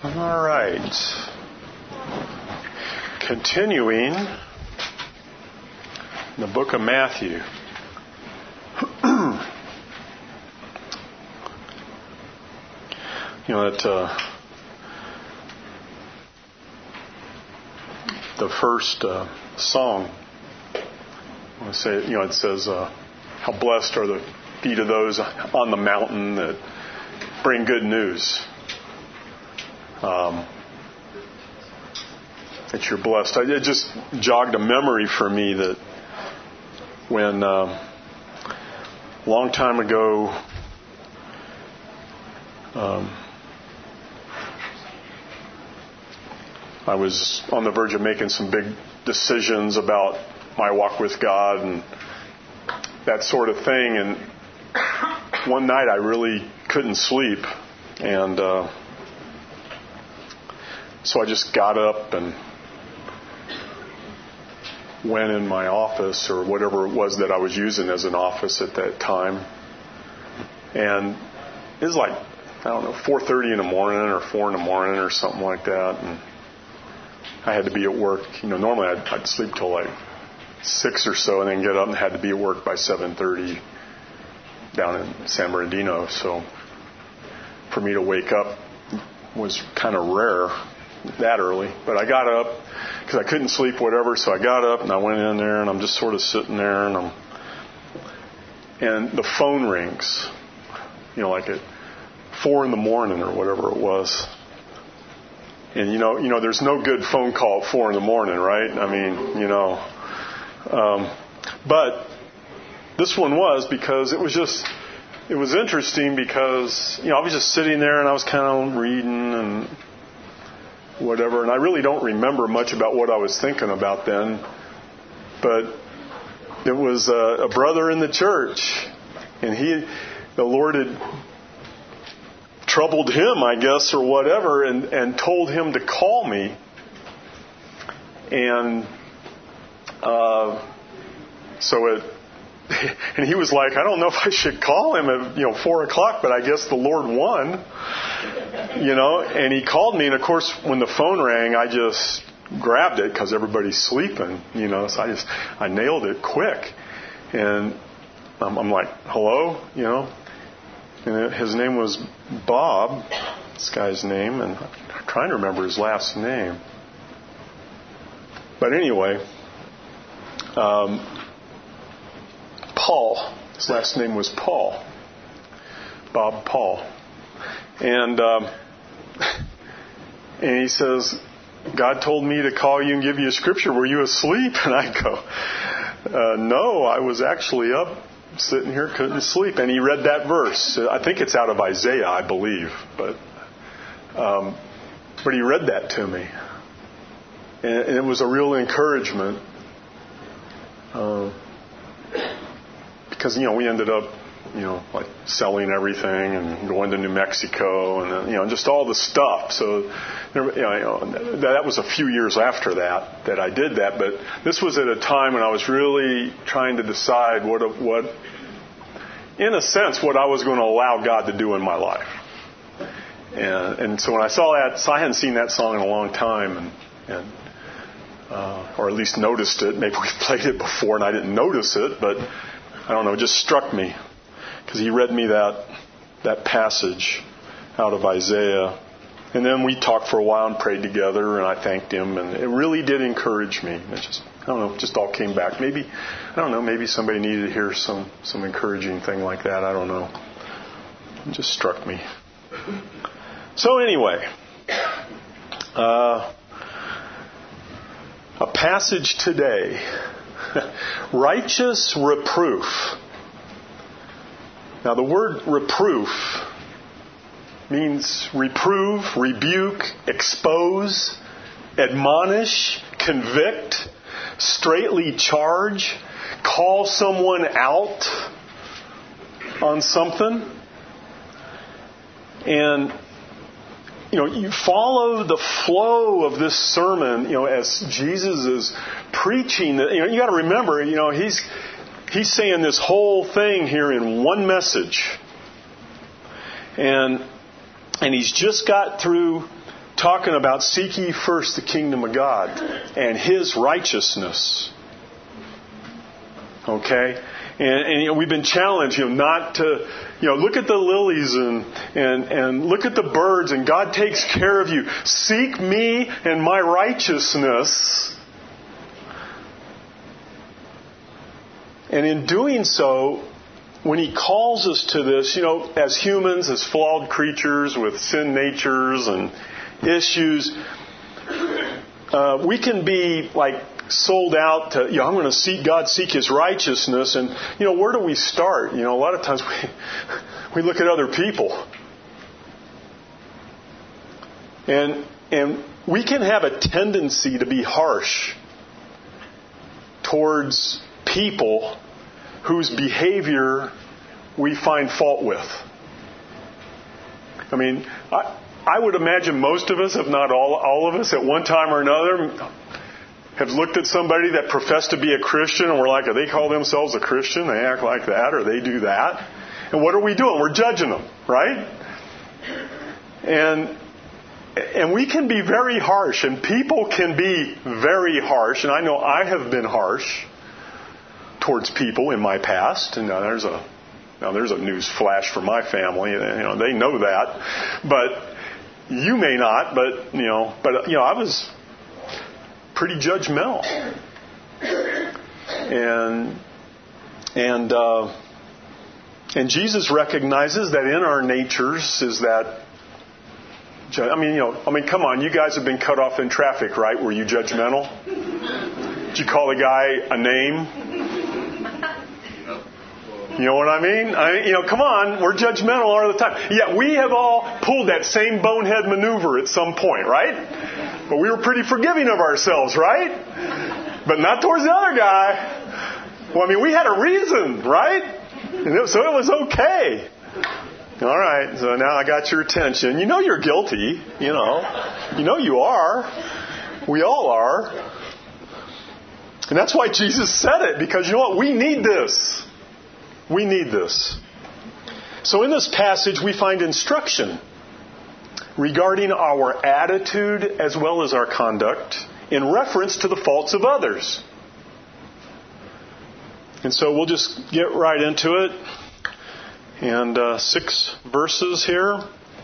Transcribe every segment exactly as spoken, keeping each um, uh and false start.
All right. Continuing in the book of Matthew. You know, that uh, the first uh, song, I want to say, you know, it says, uh, how blessed are the feet of those on the mountain that bring good news. Um, that you're blessed. It just jogged a memory for me that when um, a long time ago, um, I was on the verge of making some big decisions about my walk with God and that sort of thing. And one night I really couldn't sleep. And uh, so I just got up and went in my office or whatever it was that I was using as an office at that time. And it was like, I don't know, four thirty in the morning or four in the morning or something like that. And I had to be at work. You know, normally I'd, I'd sleep till like six or so and then get up and had to be at work by seven thirty down in San Bernardino. So for me to wake up was kind of rare that early. But I got up because I couldn't sleep, whatever. So I got up and I went in there and I'm just sort of sitting there and I'm, and the phone rings, you know, like at four in the morning or whatever it was. And, you know, you know, there's no good phone call at four in the morning, right? I mean, you know. Um, but this one was because it was just, it was interesting because, you know, I was just sitting there and I was kind of reading and whatever. And I really don't remember much about what I was thinking about then. But it was a, a brother in the church. And he, the Lord had troubled him, I guess, or whatever, and, and told him to call me. And uh, so it, and he was like, I don't know if I should call him at, you know, four o'clock, but I guess the Lord won, you know. And he called me, and of course, when the phone rang, I just grabbed it because everybody's sleeping, you know. So I just, I nailed it quick, and I'm, I'm like, hello, you know. And his name was Bob, this guy's name, and I'm trying to remember his last name. But anyway, um, Paul, his last name was Paul, Bob Paul. And um, and he says, God told me to call you and give you a scripture. Were you asleep? And I go, uh, no, I was actually up. Sitting here, couldn't sleep. And he read that verse. I think it's out of Isaiah, I believe. But um, but he read that to me. And, and it was a real encouragement. Uh, because, you know, we ended up, you know, like selling everything and going to New Mexico and, you know, just all the stuff. So, you know, that was a few years after that, that I did that. But this was at a time when I was really trying to decide what, what, in a sense, what I was going to allow God to do in my life. And, and so when I saw that, so I hadn't seen that song in a long time, and, and uh, or at least noticed it. Maybe we've played it before and I didn't notice it, but I don't know, it just struck me. Because he read me that that passage out of Isaiah. And then we talked for a while and prayed together, and I thanked him. And it really did encourage me. It just, I don't know, it just all came back. Maybe, I don't know, maybe somebody needed to hear some, some encouraging thing like that. I don't know. It just struck me. So anyway, uh, a passage today. Righteous reproof. Now the word reproof means reprove, rebuke, expose, admonish, convict, straightly charge, call someone out on something. And, you know, you follow the flow of this sermon, you know, as Jesus is preaching. You know, you got to remember, you know, he's he's saying this whole thing here in one message. And and he's just got through talking about seek ye first the kingdom of God and His righteousness. Okay? And, and you know, we've been challenged, you know, not to, you know, look at the lilies and, and, and look at the birds, and God takes care of you. Seek me and my righteousness. And in doing so, when He calls us to this, you know, as humans, as flawed creatures with sin natures and issues, uh, we can be like sold out to, you know, I'm going to seek God, seek His righteousness. And, you know, where do we start? You know, a lot of times we, we look at other people. And, and we can have a tendency to be harsh towards people whose behavior we find fault with. I mean, I, I would imagine most of us, if not all, all of us, at one time or another, have looked at somebody that professed to be a Christian, and we're like, oh, they call themselves a Christian, they act like that, or they do that. And what are we doing? We're judging them, right? And and we can be very harsh, and people can be very harsh, and I know I have been harsh towards people in my past, and now there's a now there's a news flash for my family. You know, they know that, but you may not. But you know, but you know, I was pretty judgmental, and and uh, and Jesus recognizes that in our natures is that. I mean, you know, I mean, come on, you guys have been cut off in traffic, right? Were you judgmental? Did you call the guy a name? You know what I mean? I, you know, come on, we're judgmental all the time. Yeah, we have all pulled that same bonehead maneuver at some point, right? But we were pretty forgiving of ourselves, right? But not towards the other guy. Well, I mean, we had a reason, right? And it, so it was okay. All right, so now I got your attention. You know you're guilty, you know. You know you are. We all are. And that's why Jesus said it, because you know what? We need this. We need this. So in this passage, we find instruction regarding our attitude as well as our conduct in reference to the faults of others. And so we'll just get right into it. And uh, six verses here.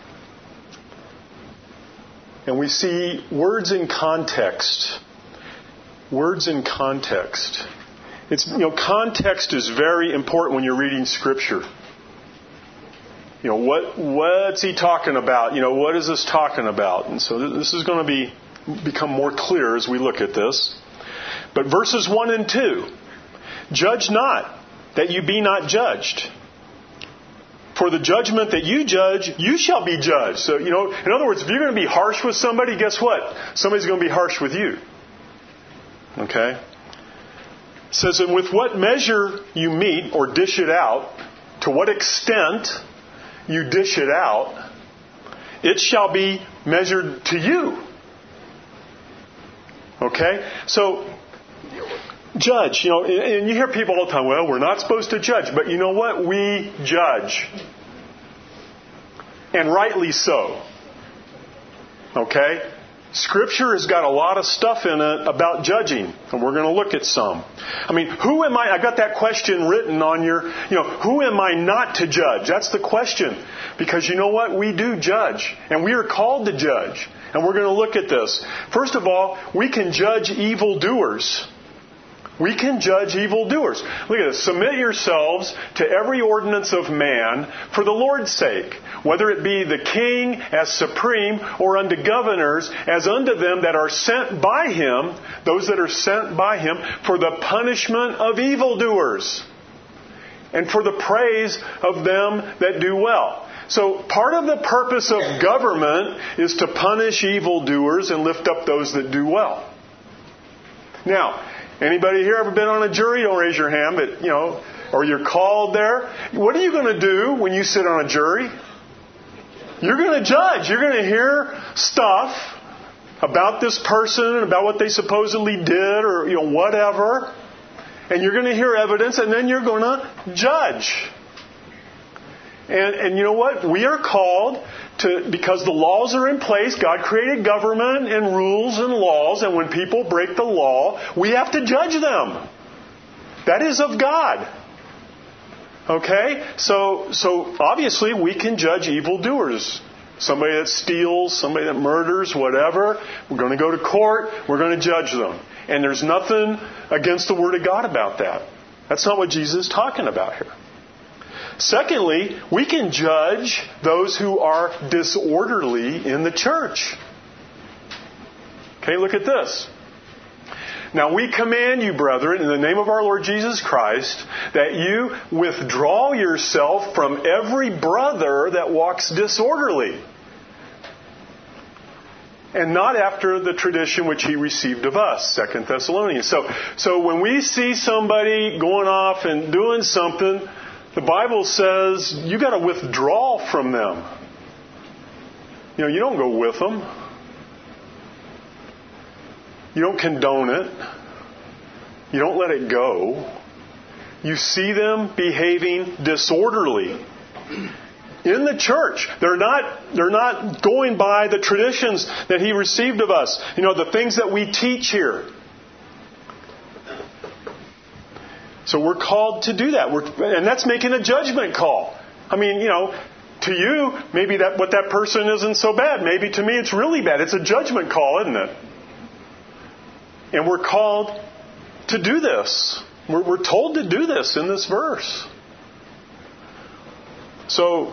And we see words in context. Words in context. It's, you know, context is very important when you're reading Scripture. You know, what what's he talking about? You know, what is this talking about? And so this is going to be become more clear as we look at this. But verses one and two. Judge not, that you be not judged. For the judgment that you judge, you shall be judged. So, you know, in other words, if you're going to be harsh with somebody, guess what? Somebody's going to be harsh with you. Okay? It says, and with what measure you meet or dish it out, to what extent you dish it out, it shall be measured to you. Okay? So, judge, you know, and you hear people all the time, well, we're not supposed to judge. But you know what? We judge. And rightly so. Okay? Scripture has got a lot of stuff in it about judging. And we're going to look at some. I mean, who am I? I got that question written on your, you know, who am I not to judge? That's the question. Because you know what? We do judge. And we are called to judge. And we're going to look at this. First of all, we can judge evildoers. We can judge evildoers. Look at this. Submit yourselves to every ordinance of man for the Lord's sake, whether it be the king as supreme or unto governors as unto them that are sent by him, those that are sent by him, for the punishment of evildoers and for the praise of them that do well. So part of the purpose of government is to punish evildoers and lift up those that do well. Now, anybody here ever been on a jury? Don't raise your hand, but, you know, or you're called there. What are you going to do when you sit on a jury? You're going to judge. You're going to hear stuff about this person, about what they supposedly did, or, you know, whatever. And you're going to hear evidence, and then you're going to judge. And, and you know what? We are called to, because the laws are in place, God created government and rules and laws, and when people break the law, we have to judge them. That is of God. Okay? So, so obviously we can judge evildoers. Somebody that steals, somebody that murders, whatever. We're going to go to court. We're going to judge them. And there's nothing against the Word of God about that. That's not what Jesus is talking about here. Secondly, we can judge those who are disorderly in the church. Okay, look at this. Now we command you, brethren, in the name of our Lord Jesus Christ, that you withdraw yourself from every brother that walks disorderly, and not after the tradition which he received of us, Second Thessalonians. So, so when we see somebody going off and doing something, the Bible says you got to withdraw from them. You know, you don't go with them. You don't condone it. You don't let it go. You see them behaving disorderly in the church. They're not, they're not going by the traditions that he received of us. You know, the things that we teach here. So we're called to do that. We're, and that's making a judgment call. I mean, you know, to you, maybe that what that person isn't so bad. Maybe to me it's really bad. It's a judgment call, isn't it? And we're called to do this. We're, we're told to do this in this verse. So,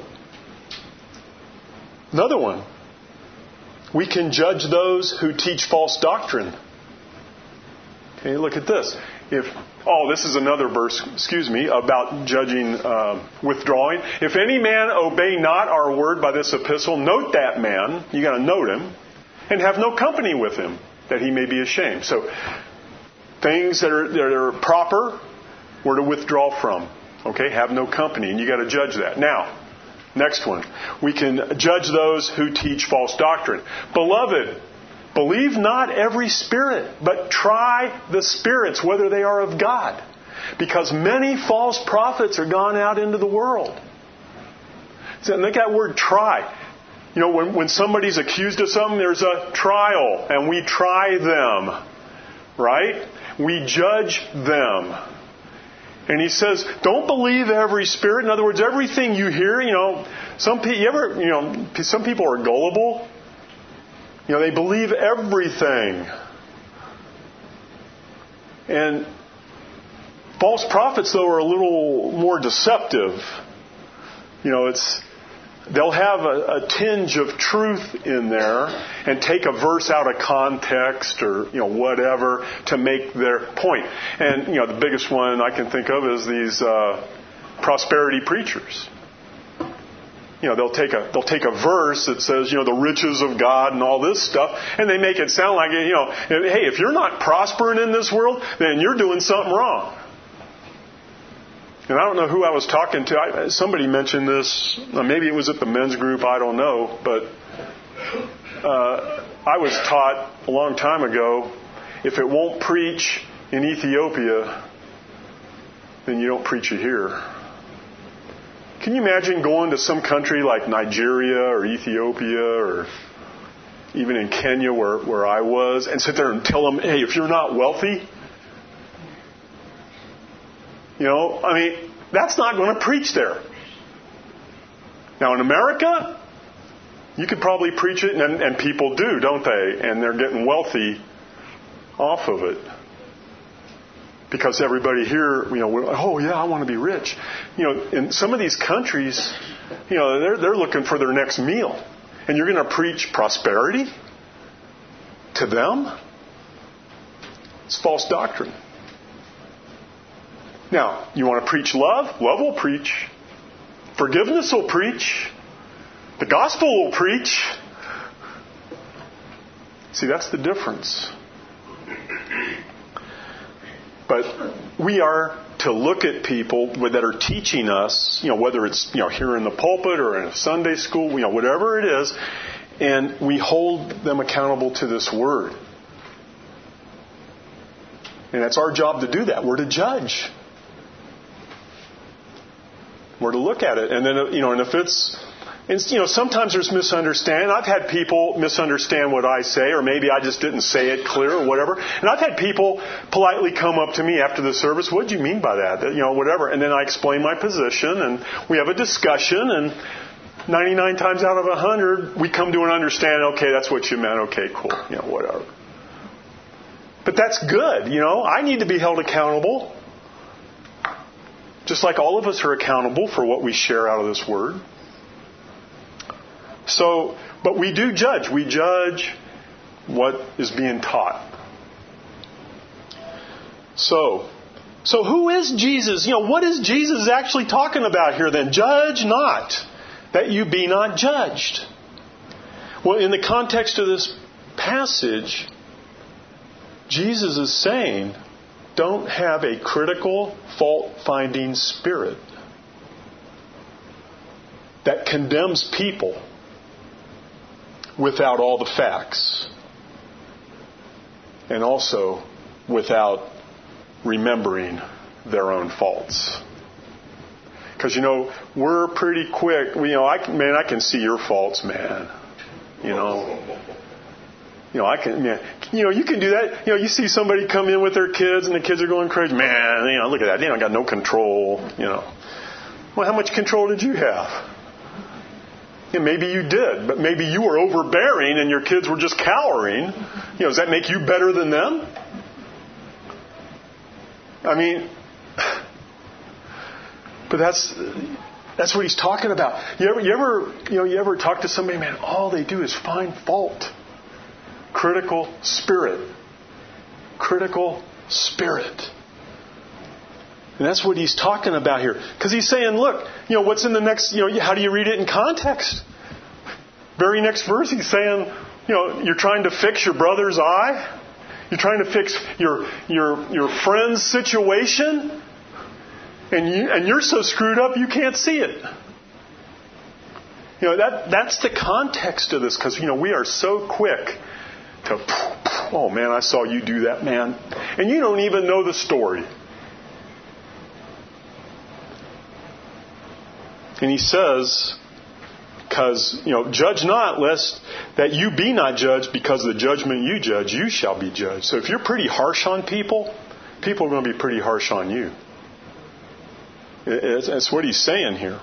another one. We can judge those who teach false doctrine. Okay, look at this. If oh, this is another verse, excuse me, about judging, uh, withdrawing. If any man obey not our word by this epistle, note that man. You got to note him, and have no company with him, that he may be ashamed. So, things that are, that are proper, we're to withdraw from. Okay, have no company, and you got to judge that. Now, next one. We can judge those who teach false doctrine. Beloved, believe not every spirit, but try the spirits, whether they are of God. Because many false prophets are gone out into the world. So, look at that word try. You know, when, when somebody's accused of something, there's a trial, and we try them, right? We judge them. And he says, don't believe every spirit. In other words, everything you hear, you know, some people, you ever, you know, some people are gullible. You know, they believe everything. And false prophets, though, are a little more deceptive. You know, it's, they'll have a, a tinge of truth in there and take a verse out of context or, you know, whatever to make their point. And, you know, the biggest one I can think of is these uh, prosperity preachers. You know, they'll take a they'll take a verse that says, you know, the riches of God and all this stuff, and they make it sound like, you know, hey, if you're not prospering in this world, then you're doing something wrong. And I don't know who I was talking to. I, somebody mentioned this. Maybe it was at the men's group. I don't know. But uh, I was taught a long time ago, if it won't preach in Ethiopia, then you don't preach it here. Can you imagine going to some country like Nigeria or Ethiopia or even in Kenya where, where I was and sit there and tell them, hey, if you're not wealthy, you know, I mean, that's not going to preach there. Now, in America, you could probably preach it, and, and people do, don't they? And they're getting wealthy off of it. Because everybody here, you know, we're like, oh, yeah, I want to be rich. You know, in some of these countries, you know, they're, they're looking for their next meal. And you're going to preach prosperity to them? It's false doctrine. Now, you want to preach love? Love will preach. Forgiveness will preach. The gospel will preach. See, that's the difference. But we are to look at people that are teaching us, you know, whether it's, you know, here in the pulpit or in a Sunday school, you know, whatever it is, and we hold them accountable to this word. And it's our job to do that. We're to judge. We're to look at it. And then, you know, and if it's, it's, you know, sometimes there's misunderstanding. I've had people misunderstand what I say, or maybe I just didn't say it clear or whatever. And I've had people politely come up to me after the service, what do you mean by that? You know, whatever. And then I explain my position, and we have a discussion, and ninety-nine times out of one hundred, we come to an understanding, okay, that's what you meant, okay, cool, you know, whatever. But that's good, you know. I need to be held accountable. Just like all of us are accountable for what we share out of this Word. So, but we do judge. We judge what is being taught. So, so who is Jesus? You know, what is Jesus actually talking about here then? Judge not, that you be not judged. Well, in the context of this passage, Jesus is saying, don't have a critical, fault-finding spirit that condemns people without all the facts, and also without remembering their own faults. Because, you know, we're pretty quick. You know, I, man, I can see your faults, man. You know, you know, I can, man, you know, you can do that. You know, you see somebody come in with their kids, and the kids are going crazy. Man, you know, look at that. They don't got no control. You know, well, how much control did you have? Yeah, maybe you did, but maybe you were overbearing and your kids were just cowering. You know, does that make you better than them? I mean, but that's that's what he's talking about. You ever, you ever, you know, you ever talk to somebody, man? All they do is find fault. Critical spirit, critical spirit. And that's what he's talking about here. Because he's saying, look, you know, what's in the next, you know, how do you read it in context? Very next verse, he's saying, you know, you're trying to fix your brother's eye. You're trying to fix your your your friend's situation. And you and you're so screwed up you can't see it. You know, that that's the context of this, because, you know, we are so quick to, oh man, I saw you do that, man. And you don't even know the story. And he says, because, you know, judge not, lest that you be not judged, because the judgment you judge, you shall be judged. So if you're pretty harsh on people, people are going to be pretty harsh on you. That's what he's saying here.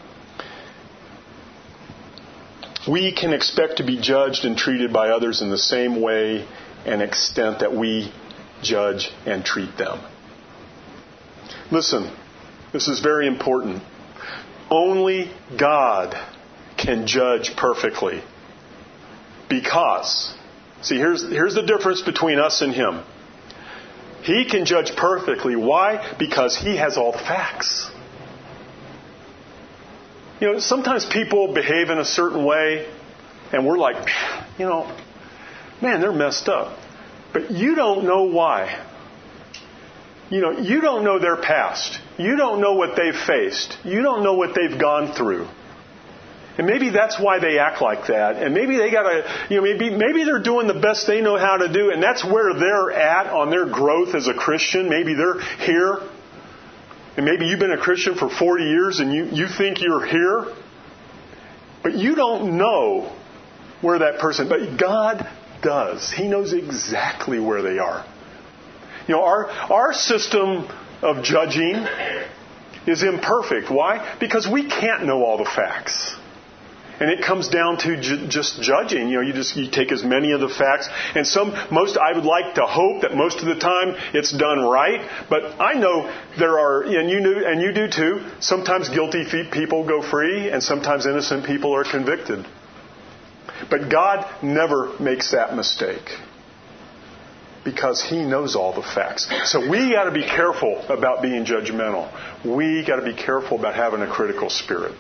We can expect to be judged and treated by others in the same way and extent that we judge and treat them. Listen, this is very important. Only God can judge perfectly. Because, see, here's, here's the difference between us and Him. He can judge perfectly. Why? Because He has all the facts. You know, sometimes people behave in a certain way, and we're like, you know, man, they're messed up. But you don't know why. You know, you don't know their past. You don't know what they've faced. You don't know what they've gone through. And maybe that's why they act like that. And maybe they got to, you know, maybe maybe they're doing the best they know how to do, and that's where they're at on their growth as a Christian. Maybe they're here. And maybe you've been a Christian for forty years and you, you think you're here. But you don't know where that person, but God does. He knows exactly where they are. You know, our, our system of judging is imperfect. Why? Because we can't know all the facts. And it comes down to ju- just judging. You know, you just you take as many of the facts, and some most I would like to hope that most of the time it's done right. But I know there are, and you knew, and you do too. Sometimes guilty people go free, and sometimes innocent people are convicted. But God never makes that mistake, because He knows all the facts. So we got to be careful about being judgmental. We got to be careful about having a critical spirit.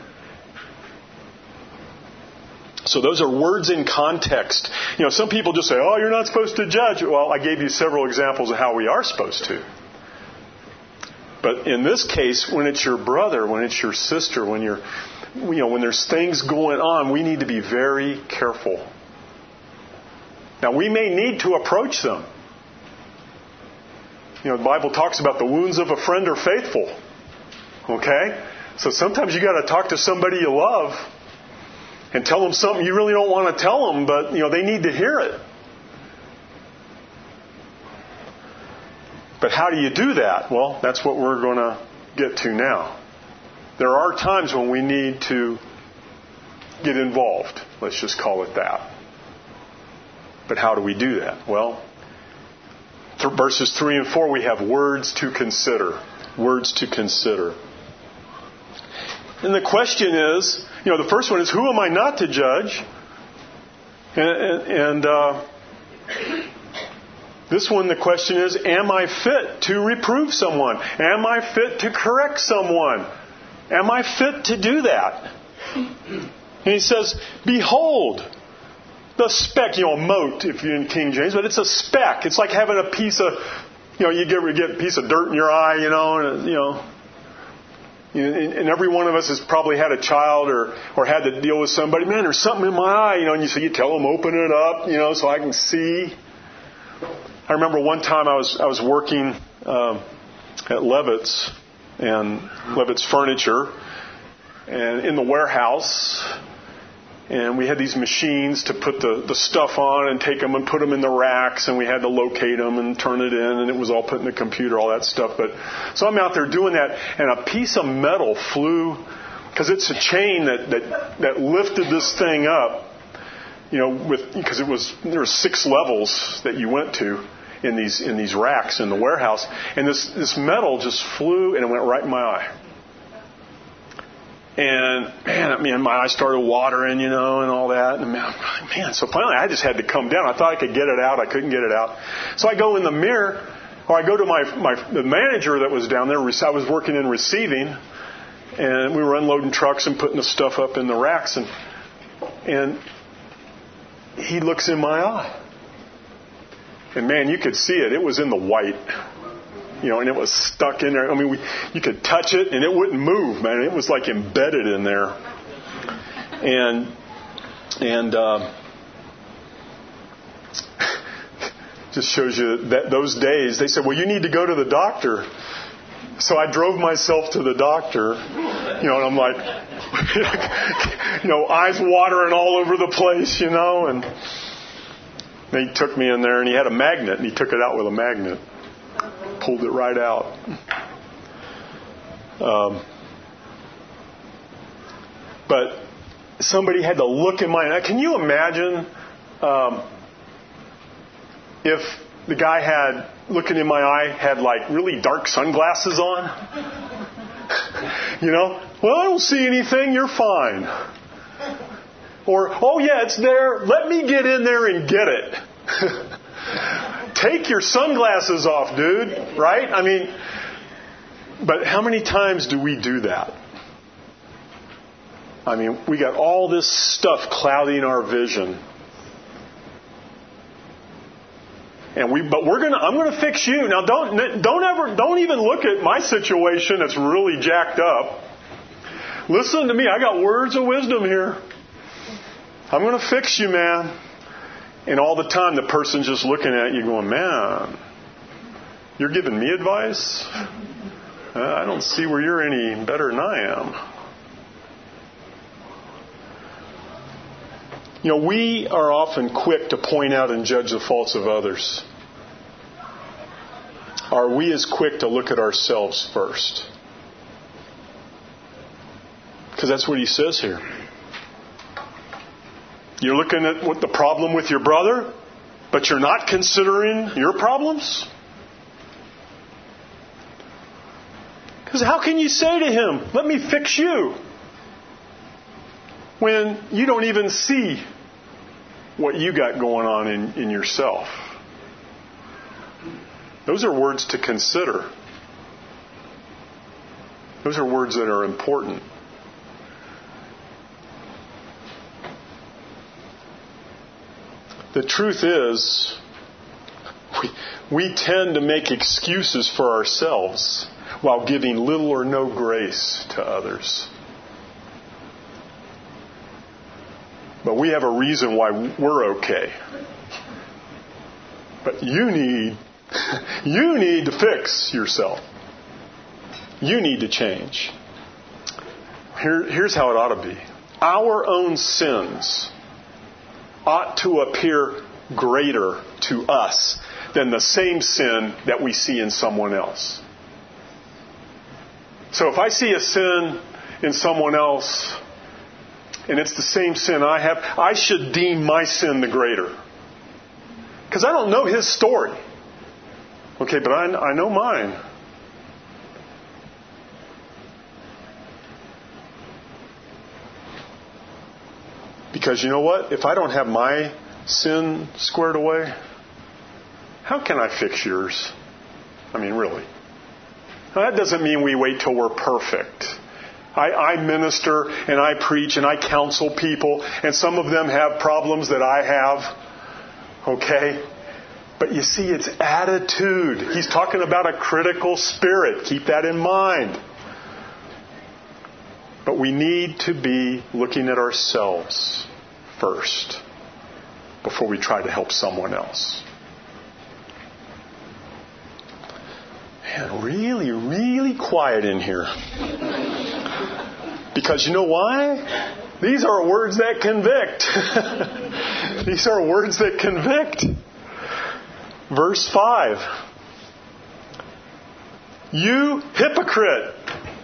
So those are words in context. You know, some people just say, oh, you're not supposed to judge. Well, I gave you several examples of how we are supposed to. But in this case, when it's your brother, when it's your sister, when you're, you know, when there's things going on, we need to be very careful. Now, we may need to approach them. You know, the Bible talks about the wounds of a friend are faithful. Okay? So sometimes you got to talk to somebody you love and tell them something you really don't want to tell them, but, you know, they need to hear it. But how do you do that? Well, that's what we're going to get to now. There are times when we need to get involved. Let's just call it that. But how do we do that? Well, th- verses three and four, we have words to consider. Words to consider. And the question is, you know, the first one is, who am I not to judge? And, and, and uh, this one, the question is, am I fit to reprove someone? Am I fit to correct someone? Am I fit to do that? And he says, behold, the speck, you know, mote if you're in King James, but it's a speck. It's like having a piece of, you know, you get, you get a piece of dirt in your eye, you know, and, you know, and every one of us has probably had a child or, or had to deal with somebody. Man, there's something in my eye, you know, and you, so you tell them, open it up, you know, so I can see. I remember one time I was I was working um, at Levitt's and Levitt's Furniture, and in the warehouse, and we had these machines to put the, the stuff on and take them and put them in the racks, and we had to locate them and turn it in, and it was all put in the computer, all that stuff. But so I'm out there doing that, and a piece of metal flew, because it's a chain that, that, that lifted this thing up, you know, with because it was there were six levels that you went to in these in these racks in the warehouse, and this this metal just flew and it went right in my eye. And, man, I mean, my eyes started watering, you know, and all that. And, man, man, so finally I just had to come down. I thought I could get it out. I couldn't get it out. So I go in the mirror, or I go to my, my the manager that was down there. I was working in receiving, and we were unloading trucks and putting the stuff up in the racks. And, and he looks in my eye. And, man, you could see it. It was in the white. You know, and it was stuck in there. I mean, we, you could touch it, and it wouldn't move, man. It was like embedded in there. And and uh, just shows you that those days, they said, well, you need to go to the doctor. So I drove myself to the doctor, you know, and I'm like, you know, eyes watering all over the place, you know. And he took me in there, and he had a magnet, and he took it out with a magnet. Pulled it right out. Um, but somebody had to look in my eye. Can you imagine um, if the guy had, looking in my eye, had like really dark sunglasses on? You know? Well, I don't see anything. You're fine. Or, oh yeah, it's there. Let me get in there and get it. Take your sunglasses off, dude. Right? I mean, but how many times do we do that? I mean, we got all this stuff clouding our vision. And we, but we're gonna, I'm gonna fix you. Now don't, don't ever, don't even look at my situation that's really jacked up. Listen to me. I got words of wisdom here. I'm gonna fix you, man. And all the time the person's just looking at you going, man, you're giving me advice? Uh, I don't see where you're any better than I am. You know, we are often quick to point out and judge the faults of others. Are we as quick to look at ourselves first? Because that's what he says here. You're looking at what the problem with your brother, but you're not considering your problems? Because how can you say to him, let me fix you, when you don't even see what you got going on in, in yourself? Those are words to consider. Those are words that are important. The truth is, we, we tend to make excuses for ourselves while giving little or no grace to others. But we have a reason why we're okay. But you need, you need to fix yourself. You need to change. here, here's how it ought to be. Our own sins ought to appear greater to us than the same sin that we see in someone else. So if I see a sin in someone else, and it's the same sin I have, I should deem my sin the greater. Because I don't know his story. Okay, but I, I know mine. Because you know what? If I don't have my sin squared away, how can I fix yours? I mean, really. Now, that doesn't mean we wait till we're perfect. I, I minister and I preach and I counsel people, and some of them have problems that I have. Okay? But you see, it's attitude. He's talking about a critical spirit. Keep that in mind. But we need to be looking at ourselves first before we try to help someone else. Man, really, really quiet in here. Because you know why? These are words that convict. These are words that convict. Verse five. You hypocrite.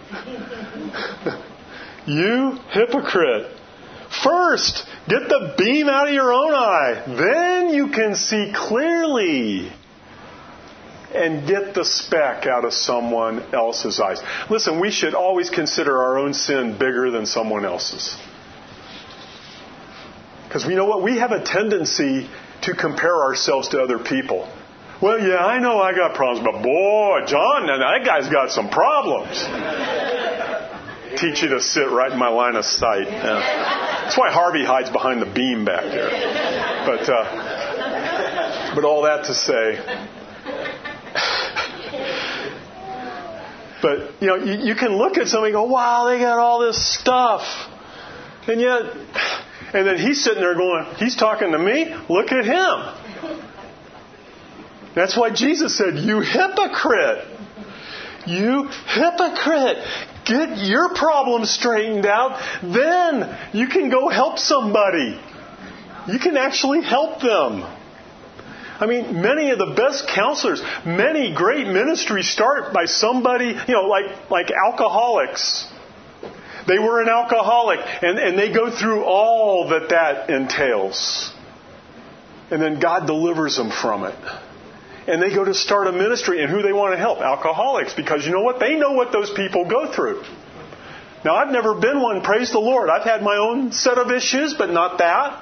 You hypocrite. First, get the beam out of your own eye. Then you can see clearly and get the speck out of someone else's eyes. Listen, we should always consider our own sin bigger than someone else's. Because we know what? We have a tendency to compare ourselves to other people. Well, yeah, I know I got problems, but boy, John, that guy's got some problems. Teach you to sit right in my line of sight. Yeah. That's why Harvey hides behind the beam back there. But, uh, but all that to say, but you know, you, you can look at somebody and go, "Wow, they got all this stuff," and yet, and then he's sitting there going, "He's talking to me. Look at him." That's why Jesus said, "You hypocrite! You hypocrite! Get your problems straightened out. Then you can go help somebody. You can actually help them." I mean, many of the best counselors, many great ministries start by somebody, you know, like, like alcoholics. They were an alcoholic, and, and they go through all that that entails. And then God delivers them from it. And they go to start a ministry, and who they want to help? Alcoholics. Because you know what? They know what those people go through. Now, I've never been one, praise the Lord. I've had my own set of issues, but not that.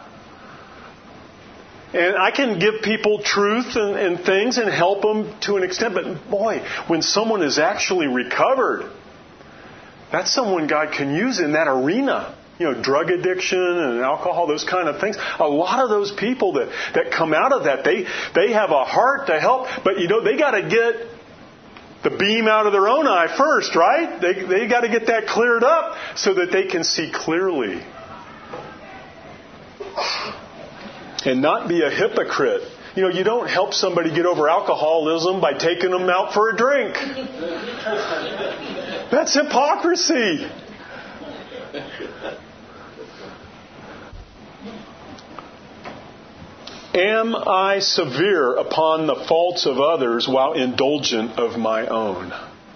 And I can give people truth and, and things and help them to an extent. But boy, when someone is actually recovered, that's someone God can use in that arena. You know, drug addiction and alcohol, those kind of things. A lot of those people that, that come out of that, they, they have a heart to help, but you know, they got to get the beam out of their own eye first, right? They, they got to get that cleared up so that they can see clearly. And not be a hypocrite. You know, you don't help somebody get over alcoholism by taking them out for a drink. That's hypocrisy. Am I severe upon the faults of others while indulgent of my own?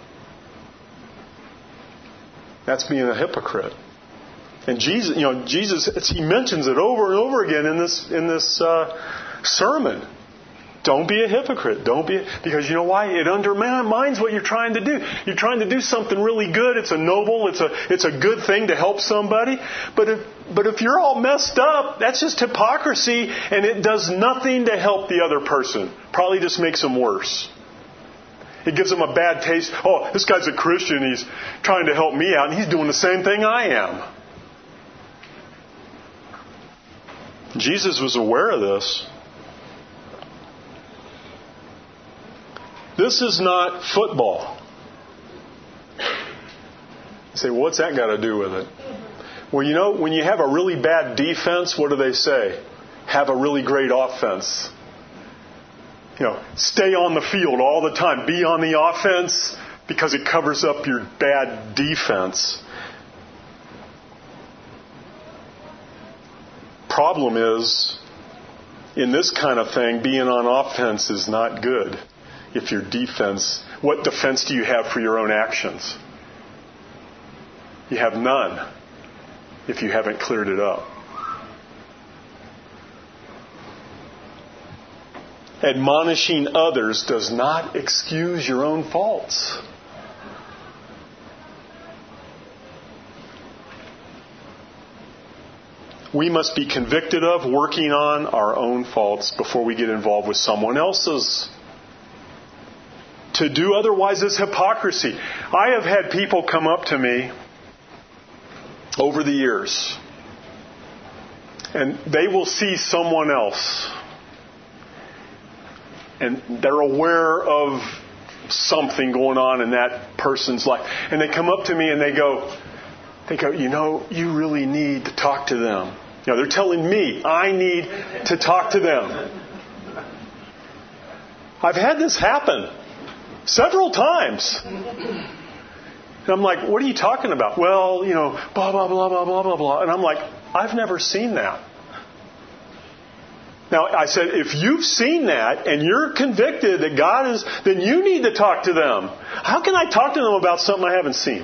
That's being a hypocrite. And Jesus, you know, Jesus, he mentions it over and over again in this in this uh, sermon. Don't be a hypocrite. Don't be, because you know why? It undermines what you're trying to do. You're trying to do something really good. It's a noble, it's a it's a good thing to help somebody. But if but if you're all messed up, that's just hypocrisy, and it does nothing to help the other person. Probably just makes them worse. It gives them a bad taste. Oh, this guy's a Christian. He's trying to help me out, and he's doing the same thing I am. Jesus was aware of this. This is not football. You say, well, what's that got to do with it? Well, you know, when you have a really bad defense, what do they say? Have a really great offense. You know, stay on the field all the time. Be on the offense because it covers up your bad defense. problem is, in this kind of thing, being on offense is not good. If your defense, what defense do you have for your own actions? You have none if you haven't cleared it up. Admonishing others does not excuse your own faults. We must be convicted of working on our own faults before we get involved with someone else's. To do otherwise is hypocrisy. I have had people come up to me over the years, and they will see someone else, and they're aware of something going on in that person's life, and they come up to me and they go, they go, you know, you really need to talk to them. You know, they're telling me I need to talk to them. I've had this happen several times. And I'm like, what are you talking about? Well, you know, blah, blah, blah, blah, blah, blah, blah. And I'm like, I've never seen that. Now, I said, if you've seen that and you're convicted that God is, then you need to talk to them. How can I talk to them about something I haven't seen?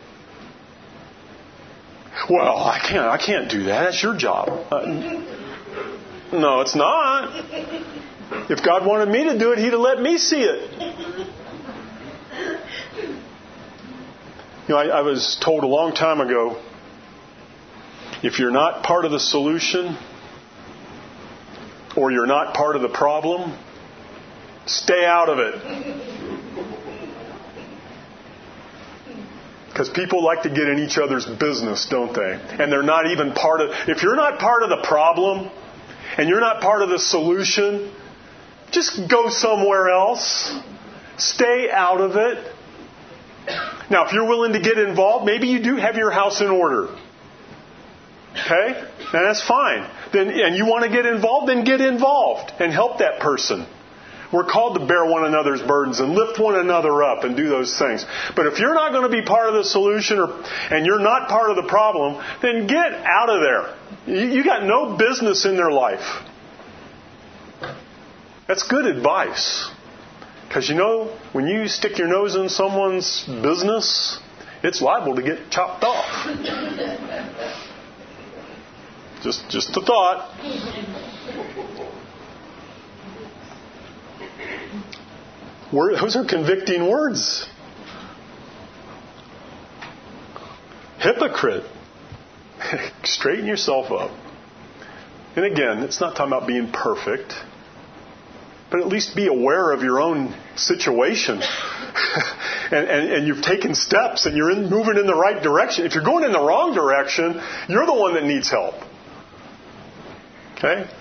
Well, I can't, I can't do that. That's your job. Uh, no, it's not. If God wanted me to do it, He'd have let me see it. You know, I, I was told a long time ago, if you're not part of the solution or you're not part of the problem, stay out of it. Because people like to get in each other's business, don't they? And they're not even part of... If you're not part of the problem and you're not part of the solution, just go somewhere else. Stay out of it. Now, if you're willing to get involved, maybe you do have your house in order. Okay? And that's fine. Then, and you want to get involved, then get involved and help that person. We're called to bear one another's burdens and lift one another up and do those things. But if you're not going to be part of the solution or, and you're not part of the problem, then get out of there. You, you got no business in their life. That's good advice. Because you know, when you stick your nose in someone's business, it's liable to get chopped off. Just, just a thought. Word, those are convicting words. Hypocrite. Straighten yourself up. And again, it's not talking about being perfect, but at least be aware of your own situation. and, and, and you've taken steps and you're in, moving in the right direction. If you're going in the wrong direction, you're the one that needs help. Okay?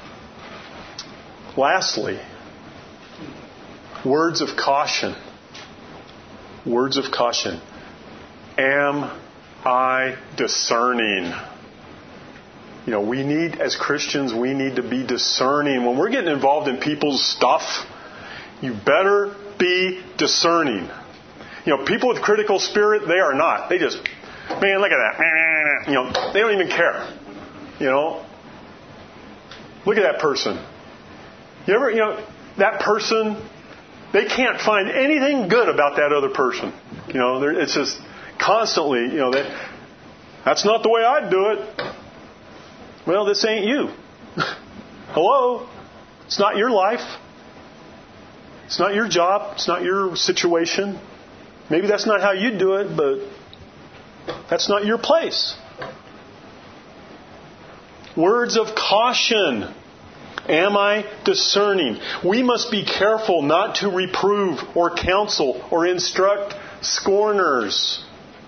Lastly, words of caution. Words of caution. Am I discerning? You know, we need, as Christians, we need to be discerning. When we're getting involved in people's stuff, you better be discerning. You know, people with critical spirit, they are not. They just, man, look at that. You know, they don't even care. You know, look at that person. You ever, you know, that person, they can't find anything good about that other person. You know, it's just constantly, you know, that, that's not the way I'd do it. Well, this ain't you. Hello? It's not your life. It's not your job. It's not your situation. Maybe that's not how you do it, but that's not your place. Words of caution. Am I discerning? We must be careful not to reprove or counsel or instruct scorners.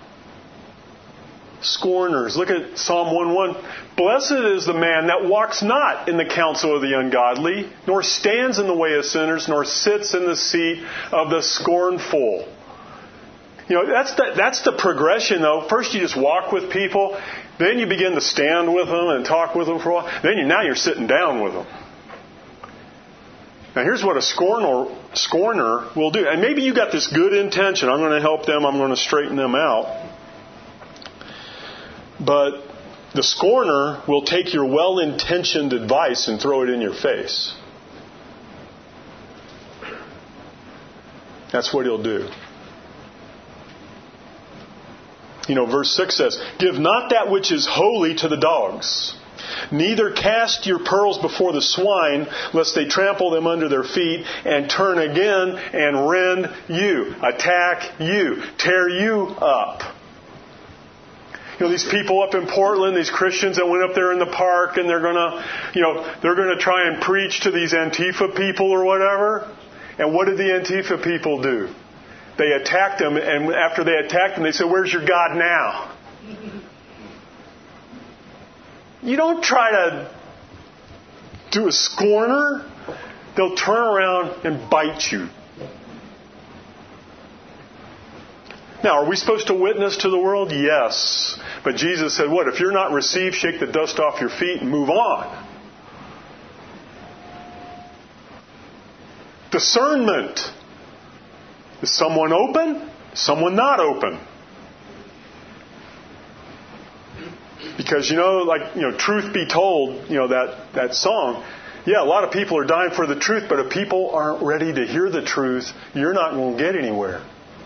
Scorners. Look at Psalm one one. Blessed is the man that walks not in the counsel of the ungodly, nor stands in the way of sinners, nor sits in the seat of the scornful. You know, that's the, that's the progression, though. First you just walk with people. Then you begin to stand with them and talk with them for a while. Then you, now you're sitting down with them. Now here's what a scorner, scorner will do. And maybe you got this good intention. I'm going to help them. I'm going to straighten them out. But The scorner will take your well-intentioned advice and throw it in your face. That's what he'll do. You know, verse six says, "Give not that which is holy to the dogs, neither cast your pearls before the swine, lest they trample them under their feet, and turn again and rend you," attack you, tear you up. You know, these people up in Portland, these Christians that went up there in the park, and they're gonna, you know, they're gonna try and preach to these Antifa people or whatever. And what did the Antifa people do? They attacked them, and after they attacked them, they said, "Where's your God now?" You don't try to do a scorner. They'll turn around and bite you. Now, are we supposed to witness to the world? Yes. But Jesus said, what? If you're not received, shake the dust off your feet and move on. Discernment. Is someone open? Is someone not open? Because, you know, like, you know, truth be told, you know, that, that song, yeah, a lot of people are dying for the truth, but if people aren't ready to hear the truth, you're not going to get anywhere.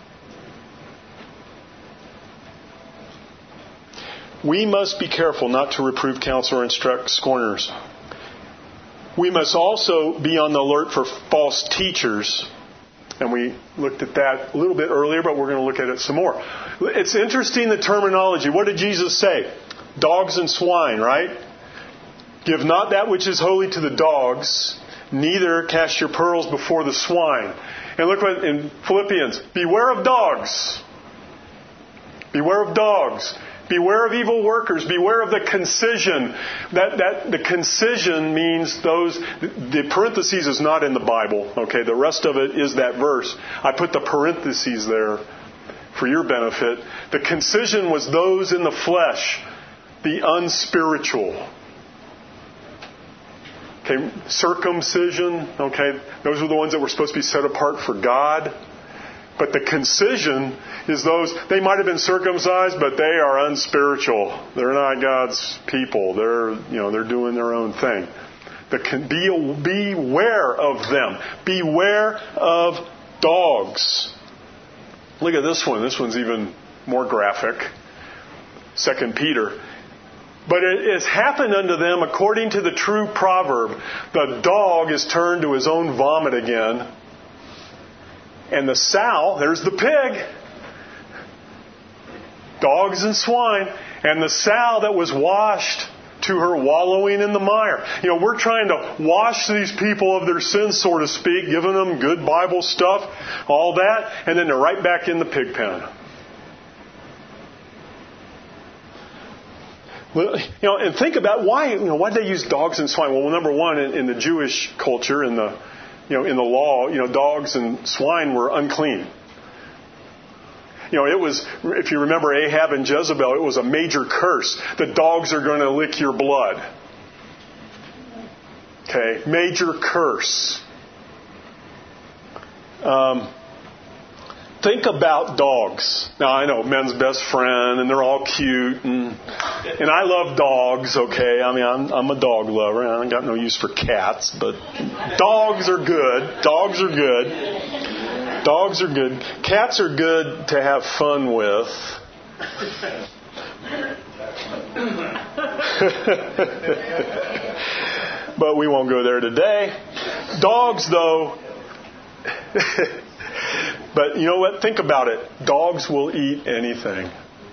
We must be careful not to reprove, counsel, or instruct scorners. We must also be on the alert for false teachers. And we looked at that a little bit earlier, but we're going to look at it some more. It's interesting, the terminology. What did Jesus say? Dogs and swine, right? Give not that which is holy to the dogs, neither cast your pearls before the swine. And look what in Philippians, beware of dogs. Beware of dogs. Beware of evil workers. Beware of the concision. That that the concision means those. The parentheses is not in the Bible. Okay, the rest of it is that verse. I put the parentheses there for your benefit. The concision was those in the flesh, the unspiritual. Okay, circumcision. Okay, those are the ones that were supposed to be set apart for God. But the concision is those, they might have been circumcised, but they are unspiritual. They're not God's people. They're, you know, they're doing their own thing. The, be, beware of them. Beware of dogs. Look at this one. This one's even more graphic. Second Peter. But it has happened unto them according to the true proverb. The dog is turned to his own vomit again. And the sow, there's the pig, dogs and swine, and the sow that was washed to her wallowing in the mire. You know, we're trying to wash these people of their sins, so to speak, giving them good Bible stuff, all that, and then they're right back in the pig pen. Well, you know, and think about why, you know, why did they use dogs and swine? Well, number one, in, in the Jewish culture, in the You know, in the law, you know, dogs and swine were unclean. You know, it was, if you remember Ahab and Jezebel, it was a major curse. The dogs are going to lick your blood. Okay, major curse. Um, think about dogs. Now, I know men's best friend, and they're all cute, and and I love dogs, okay? I mean, I'm, I'm a dog lover. I ain't got no use for cats, but dogs are good. Dogs are good. Dogs are good. Cats are good to have fun with. But we won't go there today. Dogs, though... But you know what? Think about it. Dogs will eat anything.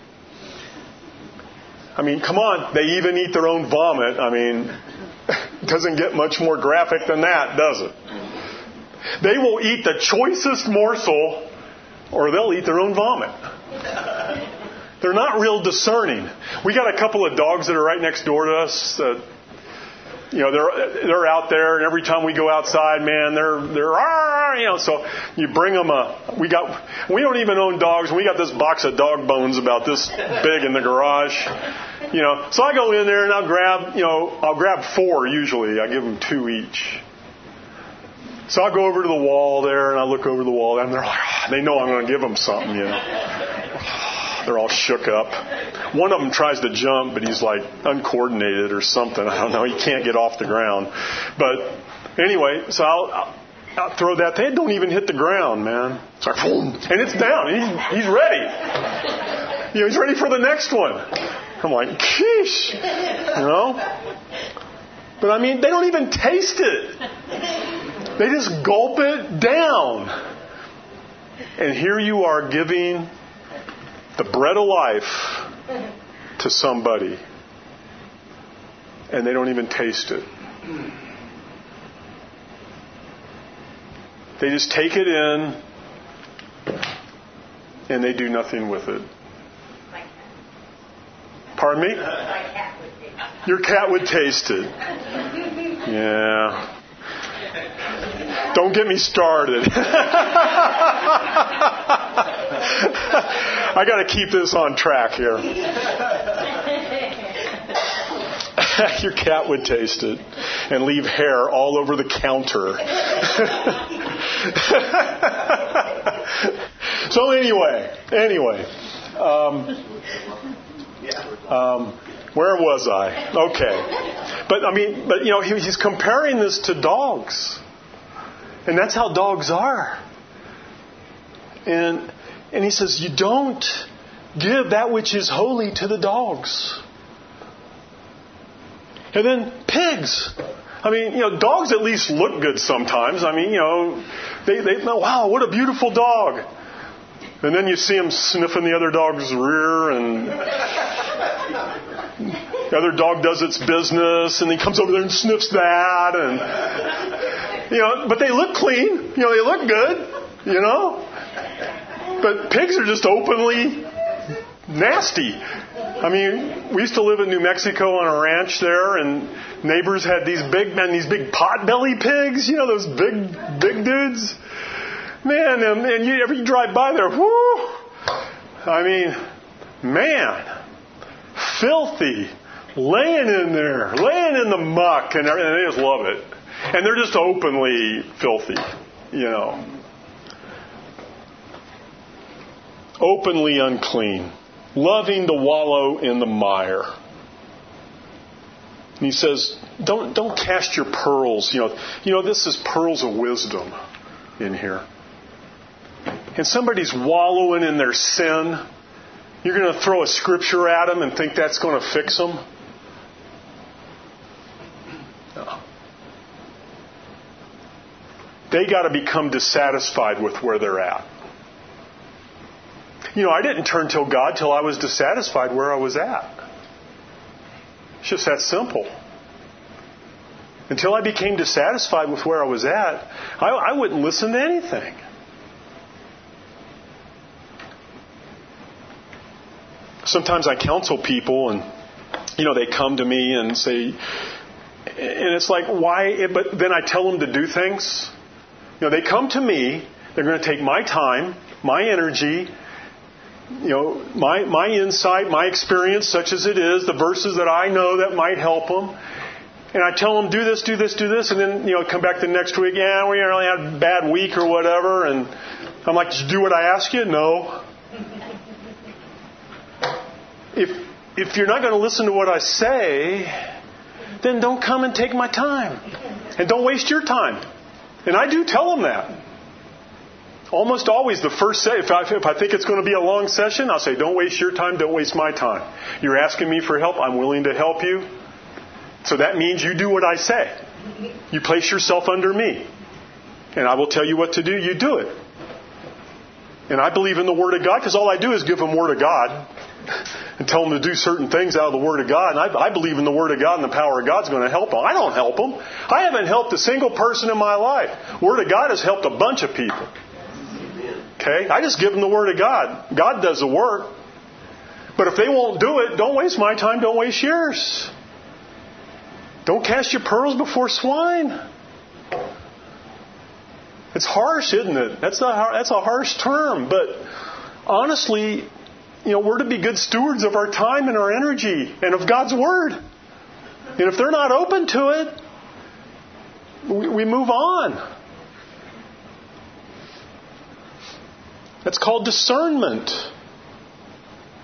I mean, come on. They even eat their own vomit. I mean, it doesn't get much more graphic than that, does it? They will eat the choicest morsel, or they'll eat their own vomit. They're not real discerning. We got a couple of dogs that are right next door to us that, you know, they're they're out there, and every time we go outside, man, they're they're ah, you know. So you bring them a. We got we don't even own dogs. We got this box of dog bones about this big in the garage, you know. So I go in there and I'll grab, you know, I'll grab four usually. I give them two each. So I'll go over to the wall there and I look over the wall and they're like, oh, they know I'm going to give them something, you know. They're all shook up. One of them tries to jump, but he's like uncoordinated or something. I don't know. He can't get off the ground. But anyway, so I'll, I'll, I'll throw that. They don't even hit the ground, man. It's like, boom, and it's down. He's, he's ready. You know, he's ready for the next one. I'm like, sheesh. You know? But I mean, they don't even taste it. They just gulp it down. And here you are giving the bread of life to somebody. And they don't even taste it. They just take it in and they do nothing with it. Pardon me? Your cat would taste it. Yeah. Don't get me started. I got to keep this on track here. Your cat would taste it and leave hair all over the counter. So anyway, anyway, um, um, where was I? Okay, but I mean, but you know, he, he's comparing this to dogs, and that's how dogs are. And and he says, you don't give that which is holy to the dogs. And then pigs. I mean, you know, dogs at least look good sometimes. I mean, you know, they, they wow, what a beautiful dog. And then you see them sniffing the other dog's rear, and the other dog does its business, and he comes over there and sniffs that, and you know, but they look clean. You know, they look good. You know, but pigs are just openly nasty. I mean, we used to live in New Mexico on a ranch there, and neighbors had these big men, these big pot-belly pigs. You know, those big, big dudes. Man, and, and you, every you drive by there, whoo! I mean, man, filthy, laying in there, laying in the muck, and, and they just love it. And they're just openly filthy, you know. Openly unclean, loving to wallow in the mire. And he says, don't don't cast your pearls. You know, you know, this is pearls of wisdom in here. And somebody's wallowing in their sin. You're going to throw a scripture at them and think that's going to fix them? No. They got to become dissatisfied with where they're at. You know, I didn't turn to God till I was dissatisfied where I was at. It's just that simple. Until I became dissatisfied with where I was at, I, I wouldn't listen to anything. Sometimes I counsel people, and you know, they come to me and say, and it's like, why? But then I tell them to do things. You know, they come to me. They're going to take my time, my energy, you know, my my insight, my experience, such as it is, the verses that I know that might help them. And I tell them, do this, do this, do this, and then, you know, come back the next week. Yeah, we really had a bad week or whatever. And I'm like, did you do what I asked you? No. If if you're not going to listen to what I say, then don't come and take my time. And don't waste your time. And I do tell them that. Almost always the first say, if I, if I think it's going to be a long session, I'll say, don't waste your time, don't waste my time. You're asking me for help, I'm willing to help you. So that means you do what I say. You place yourself under me. And I will tell you what to do, you do it. And I believe in the Word of God, because all I do is give them Word of God and tell them to do certain things out of the Word of God. And I, I believe in the Word of God, and the power of God's going to help them. I don't help them. I haven't helped a single person in my life. Word of God has helped a bunch of people. Okay? I just give them the Word of God. God does the work. But if they won't do it, don't waste my time, don't waste yours. Don't cast your pearls before swine. It's harsh, isn't it? That's a, that's a harsh term. But honestly, you know, we're to be good stewards of our time and our energy and of God's Word. And if they're not open to it, we, we move on. That's called discernment.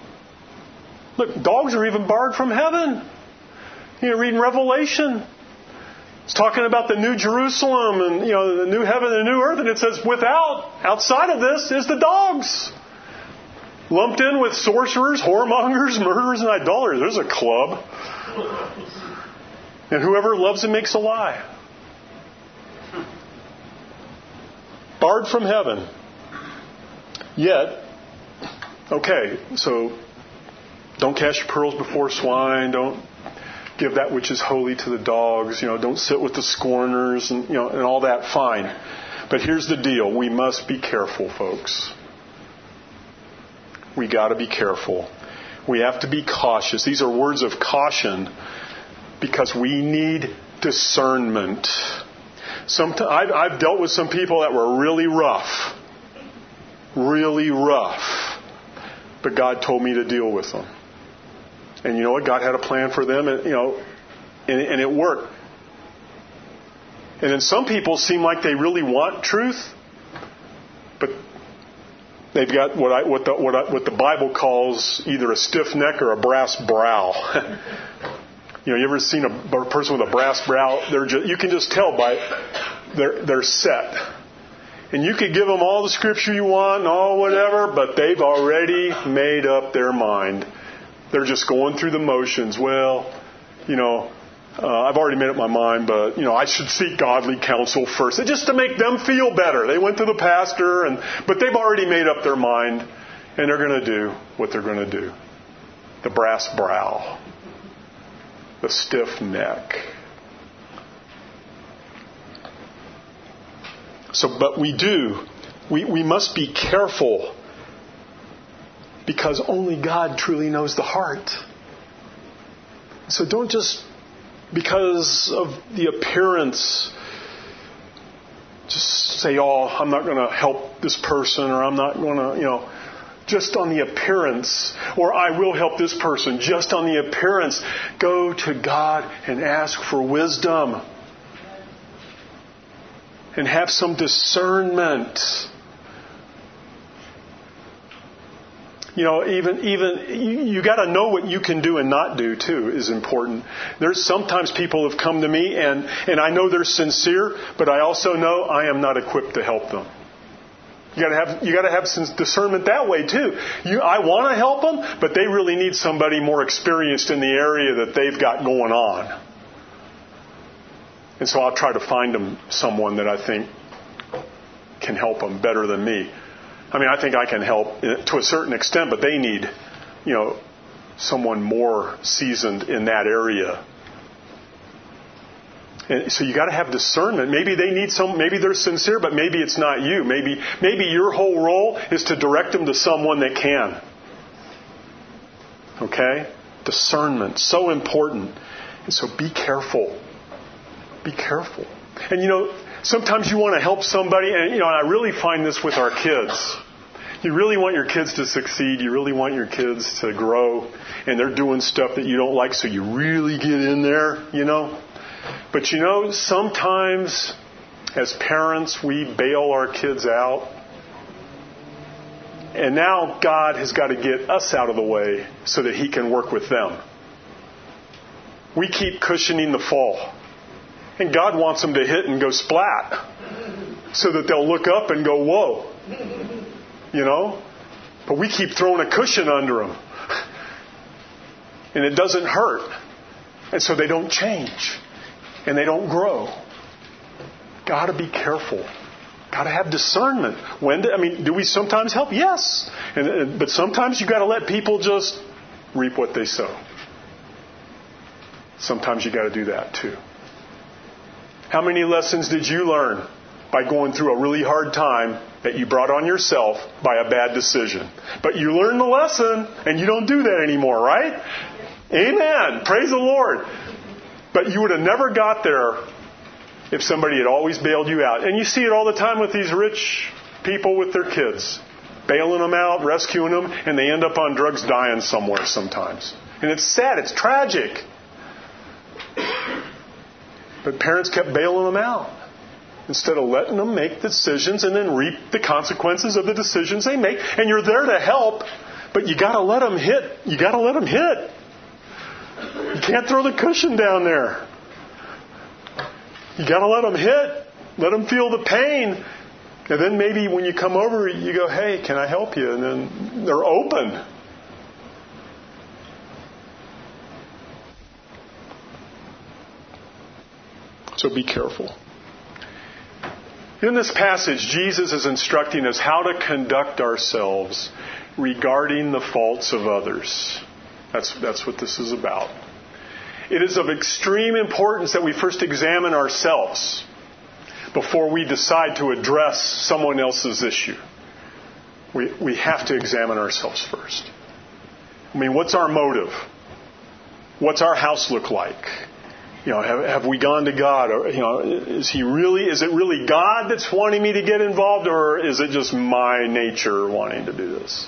Look, dogs are even barred from heaven. You know, reading Revelation. It's talking about the new Jerusalem and, you know, the new heaven and the new earth. And it says without, outside of this, is the dogs. Lumped in with sorcerers, whoremongers, murderers, and idolaters. There's a club. And whoever loves him makes a lie. Barred from heaven. Yet, okay, so don't cast your pearls before swine. Don't give that which is holy to the dogs. You know, don't sit with the scorners and, you know, and all that. Fine. But here's the deal. We must be careful, folks. We got to be careful. We have to be cautious. These are words of caution because we need discernment. Sometimes I've, I've dealt with some people that were really rough. Really rough. But God told me to deal with them. And you know what? God had a plan for them, and you know, and, and it worked. And then some people seem like they really want truth, but they've got what I what the what I, what the Bible calls either a stiff neck or a brass brow. You know, you ever seen a person with a brass brow? They're just, you can just tell by they're they're set. And you could give them all the scripture you want and all whatever, but they've already made up their mind. They're just going through the motions. Well, you know, uh, I've already made up my mind, but, you know, I should seek godly counsel first. Just to make them feel better. They went to the pastor, and but they've already made up their mind, and they're going to do what they're going to do. The brass brow. The stiff neck. So, but we do. We, we must be careful because only God truly knows the heart. So don't just, because of the appearance, just say, oh, I'm not going to help this person, or I'm not going to, you know, just on the appearance, or I will help this person just on the appearance. Go to God and ask for wisdom. And have some discernment. You know, even even you, you got to know what you can do and not do too is important. There's sometimes people have come to me and and I know they're sincere, but I also know I am not equipped to help them. You got to have you got to have some discernment that way too. You, I want to help them, but they really need somebody more experienced in the area that they've got going on. And so I'll try to find them someone that I think can help them better than me. I mean, I think I can help to a certain extent, but they need, you know, someone more seasoned in that area. And so you got to have discernment. Maybe they need some. Maybe they're sincere, but maybe it's not you. Maybe maybe your whole role is to direct them to someone that can. Okay, discernment, so important. And so be careful. Be careful. And you know, sometimes you want to help somebody, and you know, and I really find this with our kids. You really want your kids to succeed. You really want your kids to grow, and they're doing stuff that you don't like, so you really get in there, you know. But you know, sometimes as parents, we bail our kids out. And now God has got to get us out of the way so that He can work with them. We keep cushioning the fall. And God wants them to hit and go splat so that they'll look up and go, whoa. You know? But we keep throwing a cushion under them. And it doesn't hurt. And so they don't change. And they don't grow. Got to be careful. Got to have discernment. When do, I mean, do we sometimes help? Yes. And, and, but sometimes you got to let people just reap what they sow. Sometimes you got to do that too. How many lessons did you learn by going through a really hard time that you brought on yourself by a bad decision? But you learned the lesson, and you don't do that anymore, right? Amen. Praise the Lord. But you would have never got there if somebody had always bailed you out. And you see it all the time with these rich people with their kids. Bailing them out, rescuing them, and they end up on drugs dying somewhere sometimes. And it's sad. It's tragic. But parents kept bailing them out instead of letting them make decisions and then reap the consequences of the decisions they make. And you're there to help, But you got to let them hit. You got to let them hit. You can't throw the cushion down there. You got to let them hit. Let them feel the pain. And then maybe when you come over, you go, hey, can I help you? And then they're open. So be careful. In this passage, Jesus is instructing us how to conduct ourselves regarding the faults of others. That's, that's what this is about. It is of extreme importance that we first examine ourselves before we decide to address someone else's issue. We, we have to examine ourselves first. I mean, what's our motive? What's our house look like? You know, have, have we gone to God? Or, you know, is he really? Is it really God that's wanting me to get involved, or is it just my nature wanting to do this?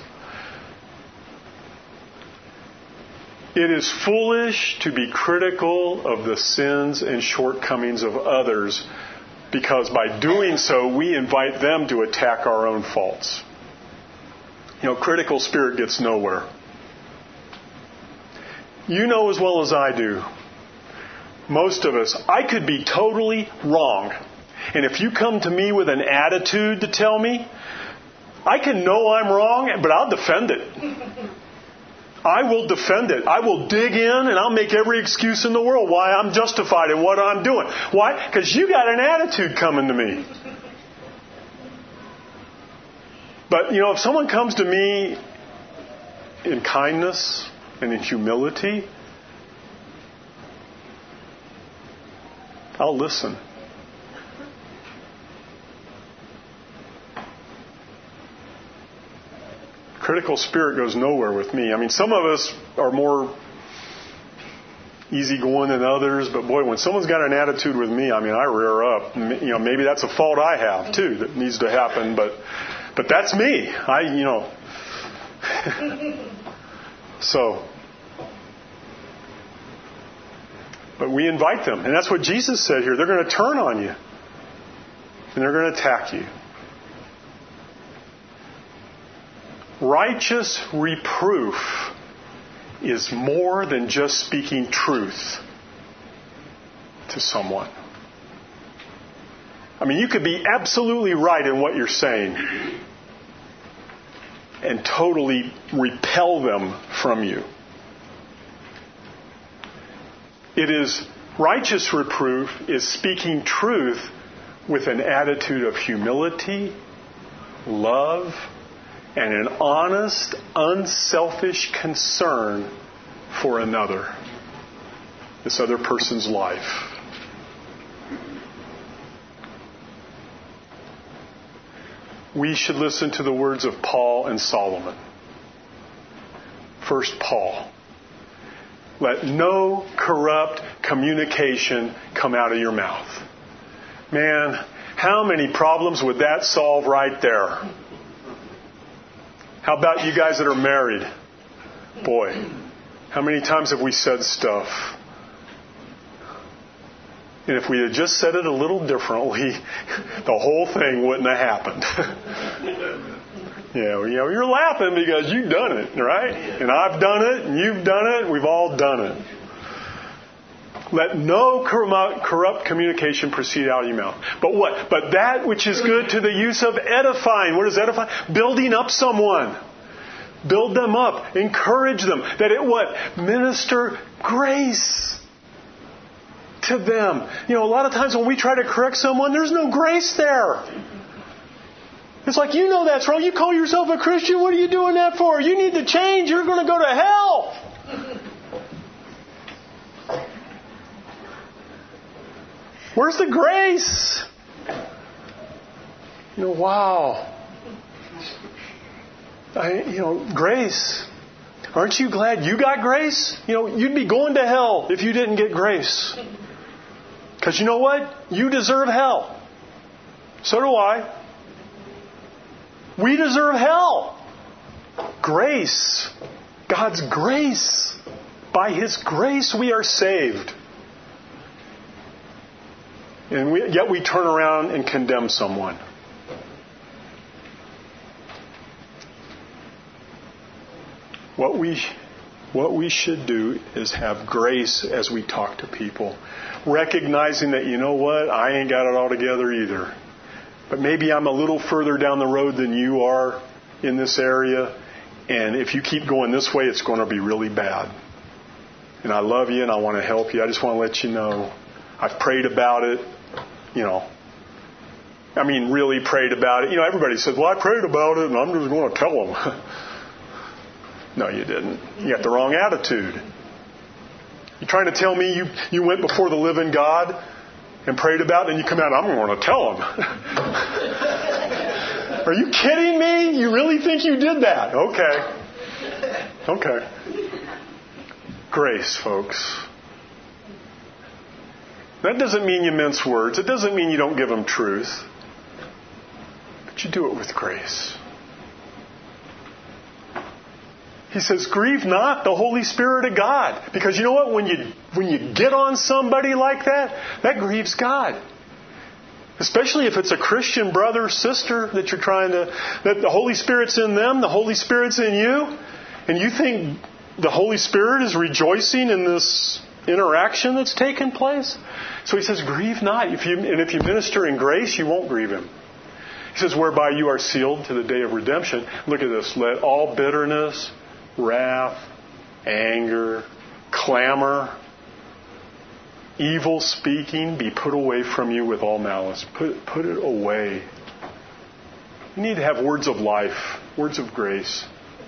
It is foolish to be critical of the sins and shortcomings of others, because by doing so, we invite them to attack our own faults. You know, critical spirit gets nowhere. You know as well as I do, most of us, I could be totally wrong. And if you come to me with an attitude to tell me, I can know I'm wrong, but I'll defend it. I will defend it. I will dig in and I'll make every excuse in the world why I'm justified in what I'm doing. Why? Because you got an attitude coming to me. But, you know, if someone comes to me in kindness and in humility, I'll listen. Critical spirit goes nowhere with me. I mean, some of us are more easygoing than others, but boy, when someone's got an attitude with me, I mean, I rear up. You know, maybe that's a fault I have too that needs to happen, but but that's me. I, you know. So, but we invite them, and that's what Jesus said here. They're going to turn on you, and they're going to attack you. Righteous reproof is more than just speaking truth to someone. I mean, you could be absolutely right in what you're saying and totally repel them from you. It is righteous reproof is speaking truth with an attitude of humility, love, and an honest, unselfish concern for another, this other person's life. We should listen to the words of Paul and Solomon. First, Paul. Let no corrupt communication come out of your mouth. Man, how many problems would that solve right there? How about you guys that are married? Boy, how many times have we said stuff? And if we had just said it a little differently, the whole thing wouldn't have happened. you know, you know, you're laughing because you've done it, right? And I've done it, and you've done it, we've all done it. Let no corrupt communication proceed out of your mouth. But what? But that which is good to the use of edifying. What is edifying? Building up someone. Build them up. Encourage them. That it what? Minister grace to them. You know, a lot of times when we try to correct someone, there's no grace there. It's like, you know that's wrong. You call yourself a Christian. What are you doing that for? You need to change. You're going to go to hell. Where's the grace? You know, wow. I, you know, grace. Aren't you glad you got grace? You know, you'd be going to hell if you didn't get grace. Because you know what? You deserve hell. So do I. We deserve hell. Grace. God's grace. By His grace we are saved. And we, yet we turn around and condemn someone. What we what we should do is have grace as we talk to people, recognizing that, you know what, I ain't got it all together either. But maybe I'm a little further down the road than you are in this area, and if you keep going this way, it's going to be really bad. And I love you and I want to help you. I just want to let you know I've prayed about it, you know. I mean, really prayed about it. You know, everybody says, well, I prayed about it and I'm just going to tell them. No, you didn't. You got the wrong attitude. You're trying to tell me you, you went before the living God and prayed about it and you come out, I'm going to tell them. Are you kidding me? You really think you did that? Okay. Okay. Grace, folks. That doesn't mean you mince words. It doesn't mean you don't give them truth. But you do it with grace. He says, grieve not the Holy Spirit of God. Because you know what? When you when you get on somebody like that, that grieves God. Especially if it's a Christian brother or sister that you're trying to, that the Holy Spirit's in them, the Holy Spirit's in you, and you think the Holy Spirit is rejoicing in this interaction that's taken place. So he says, grieve not. If you, and if you minister in grace, you won't grieve him. He says, whereby you are sealed to the day of redemption. Look at this. Let all bitterness, wrath, anger, clamor, evil speaking be put away from you with all malice. Put, put it away. You need to have words of life, words of grace.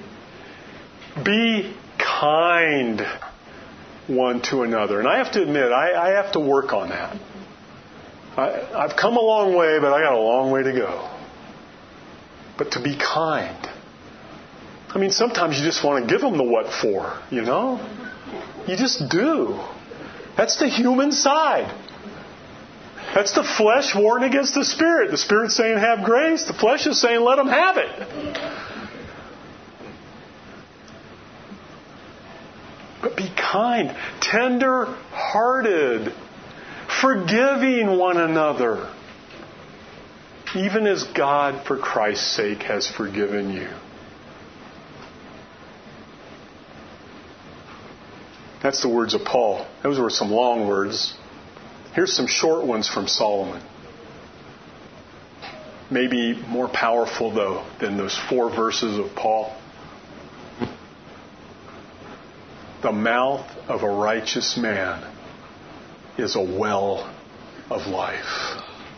Be kind one to another. And I have to admit, I, I have to work on that. I, I've come a long way, but I got a long way to go. But to be kind. I mean, sometimes you just want to give them the what for, you know? You just do. That's the human side. That's the flesh warring against the Spirit. The Spirit's saying have grace. The flesh is saying let them have it. But be kind, tender-hearted, forgiving one another, even as God, for Christ's sake, has forgiven you. That's the words of Paul. Those were some long words. Here's some short ones from Solomon. Maybe more powerful, though, than those four verses of Paul. The mouth of a righteous man is a well of life.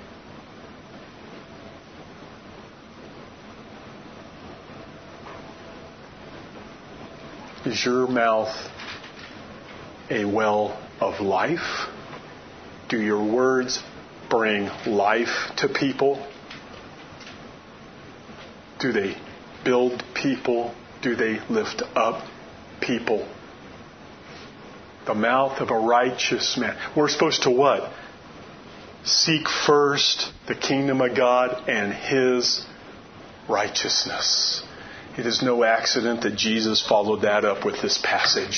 Is your mouth a well of life? Do your words bring life to people? Do they build people? Do they lift up people? The mouth of a righteous man. We're supposed to what? Seek first the kingdom of God and His righteousness. It is no accident that Jesus followed that up with this passage.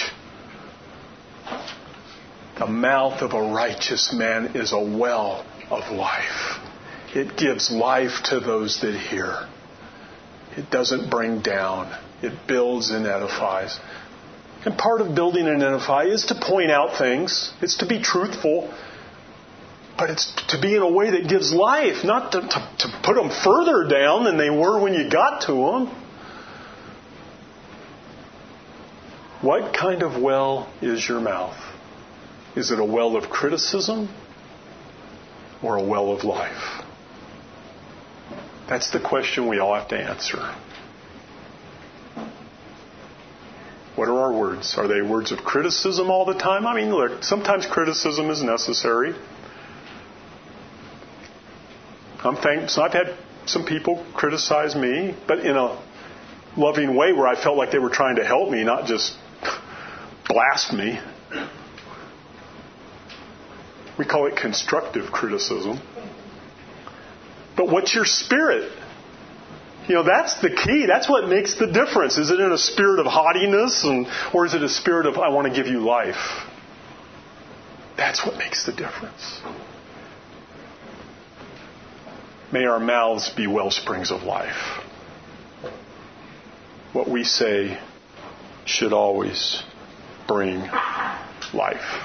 The mouth of a righteous man is a well of life. It gives life to those that hear. It doesn't bring down. It builds and edifies. And part of building and edify is to point out things. It's to be truthful. But it's to be in a way that gives life, not to, to, to put them further down than they were when you got to them. What kind of well is your mouth? Is it a well of criticism or a well of life? That's the question we all have to answer. What are our words? Are they words of criticism all the time? I mean, look, sometimes criticism is necessary. I'm thankful. I've had some people criticize me, but in a loving way where I felt like they were trying to help me, not just blast me. We call it constructive criticism. But what's your spirit? You know, that's the key. That's what makes the difference. Is it in a spirit of haughtiness, and, or is it a spirit of, I want to give you life? That's what makes the difference. May our mouths be well springs of life. What we say should always bring life.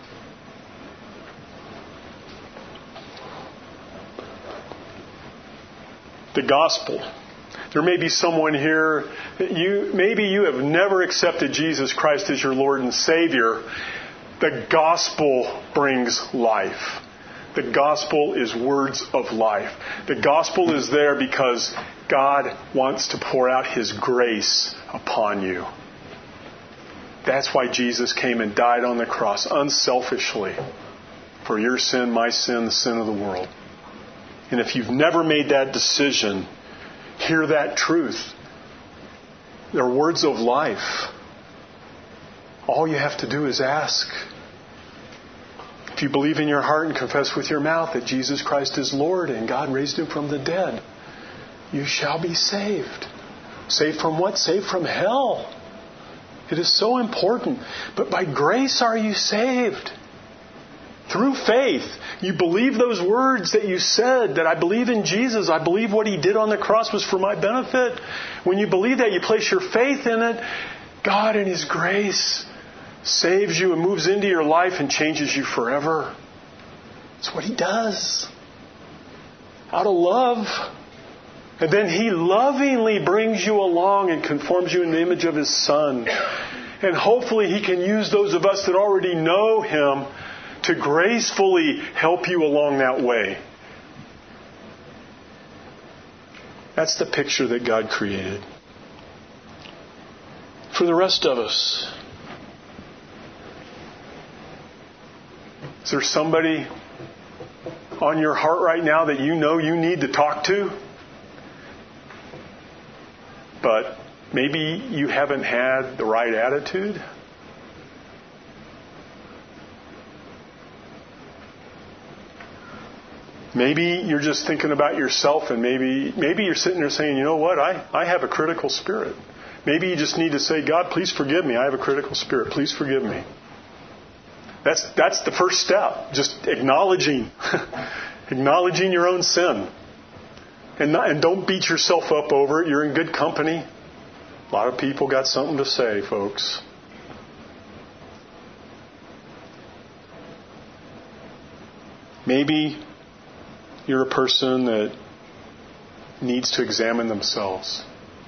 The gospel. There may be someone here, you maybe you have never accepted Jesus Christ as your Lord and Savior. The gospel brings life. The gospel is words of life. The gospel is there because God wants to pour out His grace upon you. That's why Jesus came and died on the cross unselfishly for your sin, my sin, the sin of the world. And if you've never made that decision, hear that truth. They're words of life. All you have to do is ask. If you believe in your heart and confess with your mouth that Jesus Christ is Lord and God raised Him from the dead, you shall be saved. Saved from what? Saved from hell. It is so important. But by grace are you saved. Through faith, you believe those words that you said, that I believe in Jesus. I believe what He did on the cross was for my benefit. When you believe that, you place your faith in it. God in His grace saves you and moves into your life and changes you forever. That's what He does. Out of love. And then He lovingly brings you along and conforms you in the image of His Son. And hopefully He can use those of us that already know Him to gracefully help you along that way. That's the picture that God created. For the rest of us, is there somebody on your heart right now that you know you need to talk to? But maybe you haven't had the right attitude? Maybe you're just thinking about yourself, and maybe maybe you're sitting there saying, you know what, I, I have a critical spirit. Maybe you just need to say, God, please forgive me. I have a critical spirit. Please forgive me. That's that's the first step. Just acknowledging, acknowledging your own sin. And, not, and don't beat yourself up over it. You're in good company. A lot of people got something to say, folks. Maybe you're a person that needs to examine themselves.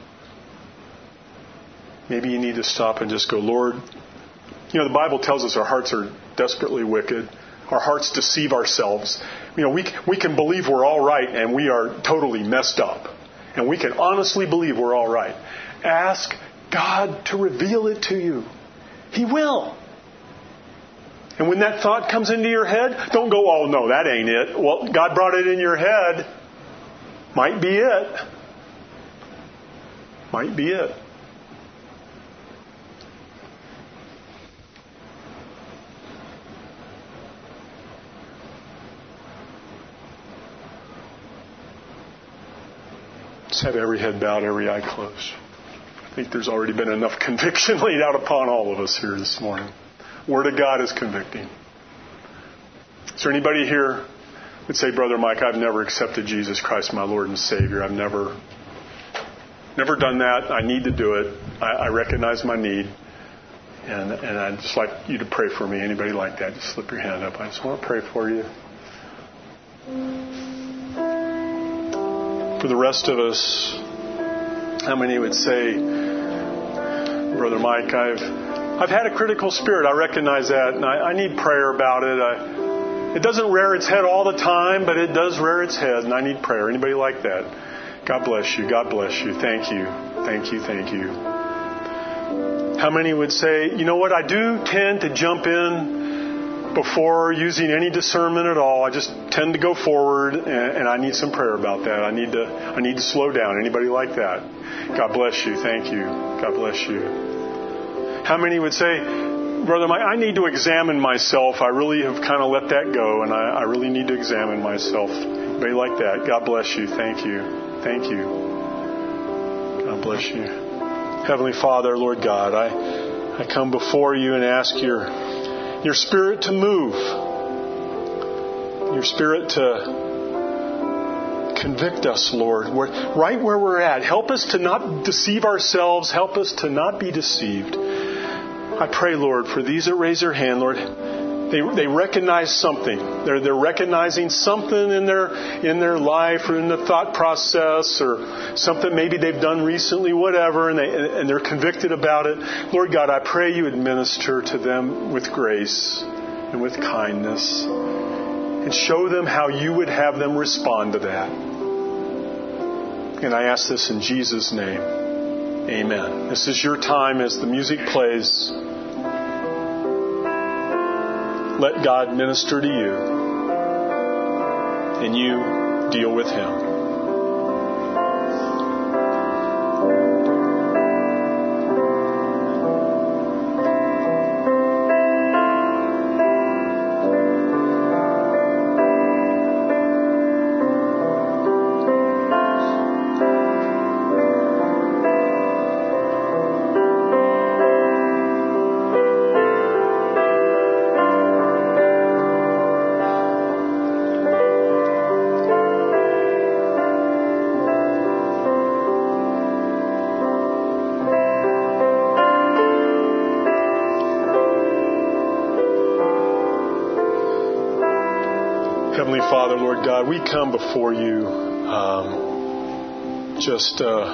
Maybe you need to stop and just go, Lord, you know, the Bible tells us our hearts are desperately wicked. Our hearts deceive ourselves. You know, we we can believe we're all right and we are totally messed up. And we can honestly believe we're all right. Ask God to reveal it to you. He will. And when that thought comes into your head, don't go, oh, no, that ain't it. Well, God brought it in your head. Might be it. Might be it. Just have every head bowed, every eye closed. I think there's already been enough conviction laid out upon all of us here this morning. Word of God is convicting. Is there anybody here that would say, Brother Mike, I've never accepted Jesus Christ, my Lord and Savior. I've never, never done that. I need to do it. I, I recognize my need. And, and I'd just like you to pray for me. Anybody like that? Just slip your hand up. I just want to pray for you. For the rest of us, how many would say, Brother Mike, I've I've had a critical spirit. I recognize that, and I, I need prayer about it. I, it doesn't rear its head all the time, but it does rear its head, and I need prayer. Anybody like that? God bless you. God bless you. Thank you. Thank you. Thank you. How many would say, you know what, I do tend to jump in before using any discernment at all. I just tend to go forward, and, and I need some prayer about that. I need to I need to slow down. Anybody like that? God bless you. Thank you. God bless you. How many would say, Brother Mike, I need to examine myself. I really have kind of let that go, and I, I really need to examine myself. Anybody like that? God bless you. Thank you. Thank you. God bless you. Heavenly Father, Lord God, I, I come before you and ask your, your Spirit to move. Your Spirit to Convict us, Lord, right where we're at. Help us to not deceive ourselves. Help us to not be deceived. I pray, Lord, for these that raise their hand, Lord, they they recognize something. They're they're recognizing something in their in their life or in the thought process or something maybe they've done recently, whatever, and they and they're convicted about it. Lord God, I pray you administer to them with grace and with kindness and show them how you would have them respond to that. And I ask this in Jesus' name. Amen. This is your time as the music plays. Let God minister to you, and you deal with Him. Heavenly Father, Lord God, we come before you um, just, uh,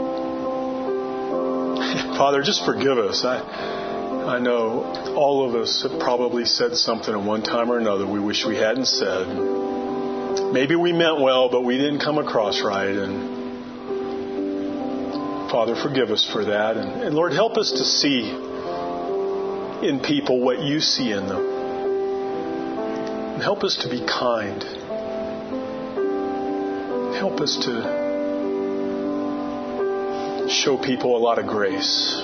Father, just forgive us. I, I know all of us have probably said something at one time or another we wish we hadn't said. Maybe we meant well, but we didn't come across right. And Father, forgive us for that. And, and Lord, help us to see in people what you see in them. And help us to be kind. Help us to show people a lot of grace.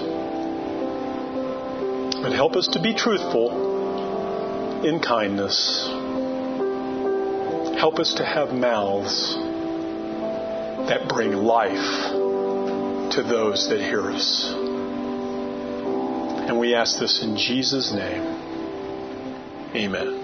But help us to be truthful in kindness. Help us to have mouths that bring life to those that hear us. And we ask this in Jesus' name. Amen.